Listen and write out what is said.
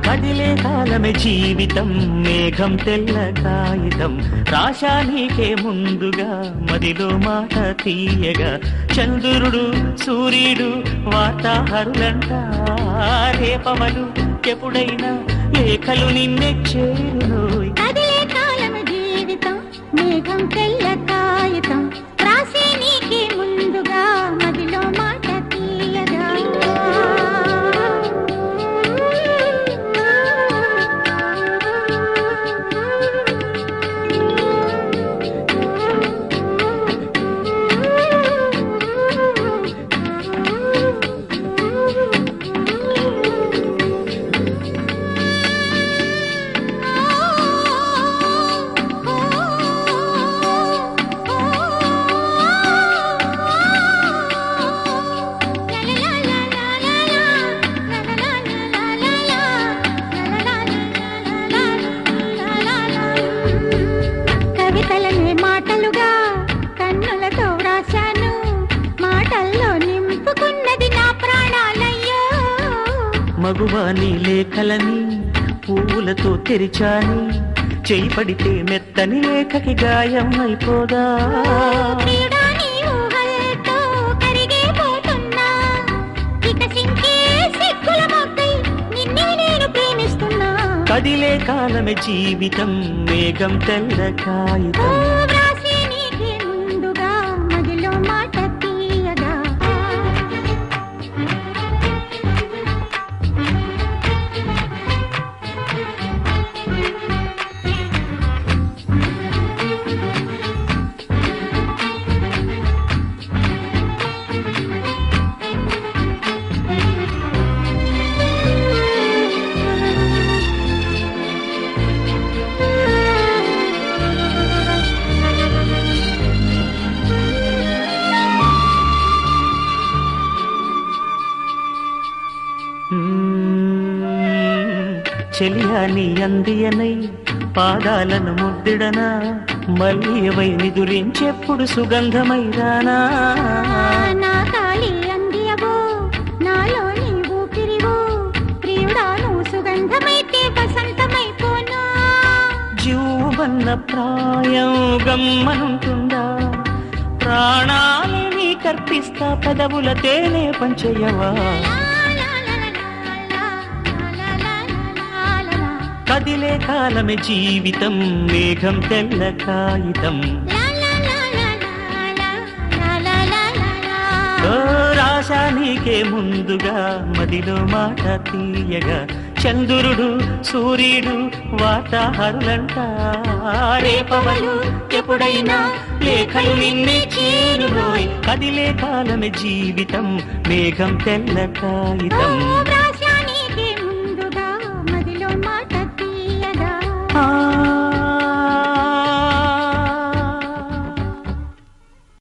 కదిలే కాలమే జీవితం మేఘం తెల్ల కాగితం రాశా నీకే ముందుగా మదిలో మాట తీయగా చంద్రుడు సూర్యుడు వార్తాహరులంట రేపవలు ఎప్పుడైనా లేఖలు నిన్నే చేరునోయ్ కదిలే కాలమే జీవితం మేఘం తెల్ల కాగితం రాసే నీకే ముందుగా మదిలో మాట తీయగా కవితలనే మాటలుగా కన్నులతో వ్రాశాను మాటల్లో నింపుకున్నది నా ప్రాణాలయ్యో మగువాని లేఖలని పూలతో తెరిచాని చేయి పడితే మెత్తని లేఖకి గాయం అయిపోదా ప్రియుడా నీ ఊహలతో కరిగిపోతున్నా వికసించే సిగ్గుల మొగ్గై నిన్నే నేను ప్రేమిస్తున్నా కదిలే కాలమే జీవితం మేఘం తెల్ల కాగితం వ్రాసే నీకే ముందుగా మదిలో మాట తీయగా చెలియాని అందియనై పాదాలను ముద్దిడనా మల్లియవై నిదురించెప్పుడు సుగంధమై రానా నా కాళీ అందియవో నాలో నీ ఊపిరివో ప్రియుడా నువ్వు సుగంధమైతే వసంతమైపోనా జీవన్న ప్రాయం గమ్మనుంటుందా ప్రాణాలని కర్పిస్తా పెదవుల తేనే పంచయవా కదిలే కాలమే జీవితం మేఘం తెల్ల కాగితం రాశా నీకే ముందుగా మదిలో మాట తీయగా చంద్రుడు సూర్యుడు వార్తాహరులంట రేపవలు ఎప్పుడైనా లేఖలు నిన్నే చేరునోయ్ కదిలే కాలమే జీవితం మేఘం తెల్ల కాగితం